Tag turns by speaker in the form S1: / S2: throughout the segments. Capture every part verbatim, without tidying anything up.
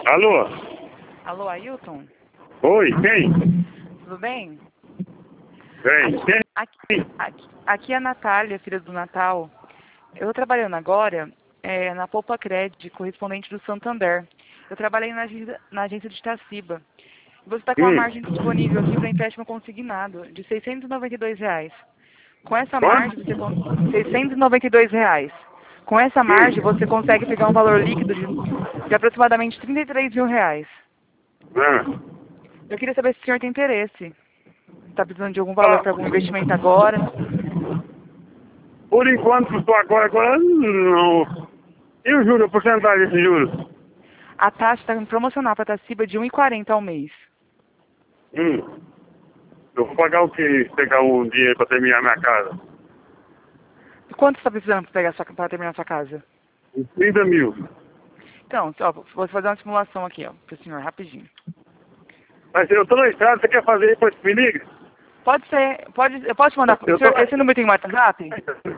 S1: Alô?
S2: Alô, Ailton?
S1: Oi, quem?
S2: Tudo bem?
S1: Vem, quem?
S2: Aqui, aqui, aqui é a Natália, filha do Natal. Eu estou trabalhando agora é, na Poupa Cred, correspondente do Santander. Eu trabalhei na, agência- na agência de Itaciba. Você está com uma
S1: Hum.
S2: margem disponível aqui para empréstimo consignado de seiscentos e noventa e dois reais. Com essa margem,
S1: Quanto?
S2: você con- seiscentos e noventa e dois reais. Com essa margem,
S1: Hum.
S2: você consegue pegar um valor líquido de, de aproximadamente trinta e três mil reais.
S1: Ah.
S2: Eu queria saber se o senhor tem interesse. Está precisando de algum valor
S1: Ah,
S2: para algum investimento agora?
S1: por enquanto, estou agora, agora não. E o juro, a porcentagem desse juros?
S2: A taxa está promocional para a Itaciba de um e quarenta ao mês.
S1: Hum. Eu vou pagar o que se pegar um dinheiro para terminar minha casa?
S2: E quanto você está precisando para pegar sua- para terminar a sua casa?
S1: Uns trinta mil.
S2: Então, ó, vou fazer uma simulação aqui, ó, para o senhor, rapidinho.
S1: Mas eu estou na estrada, você quer fazer aí, depois me liga?
S2: Pode ser, pode, eu posso te mandar,
S1: Eu
S2: senhor,
S1: tô...
S2: esse número tem WhatsApp?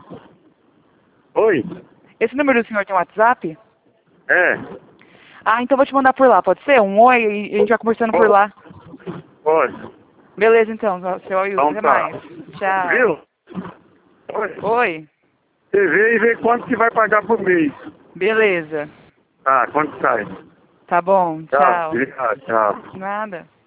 S1: Oi?
S2: Esse número do senhor tem WhatsApp?
S1: É.
S2: Ah, então eu vou te mandar por lá, pode ser? Um oi e a gente vai conversando por lá.
S1: Pode.
S2: Beleza, então, seu Ailton,
S1: Então
S2: até
S1: tá.
S2: mais. Tchau.
S1: Viu? Oi.
S2: Oi,
S1: Você vê e vê quanto que vai pagar por mês.
S2: beleza.
S1: Tá, quanto sai?
S2: Tá bom,
S1: Tchau.
S2: tchau.
S1: Obrigado, tchau.
S2: Nada.